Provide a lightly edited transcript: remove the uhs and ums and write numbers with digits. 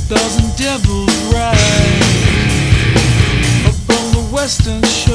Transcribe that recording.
Stars and devils ride up on the western shore.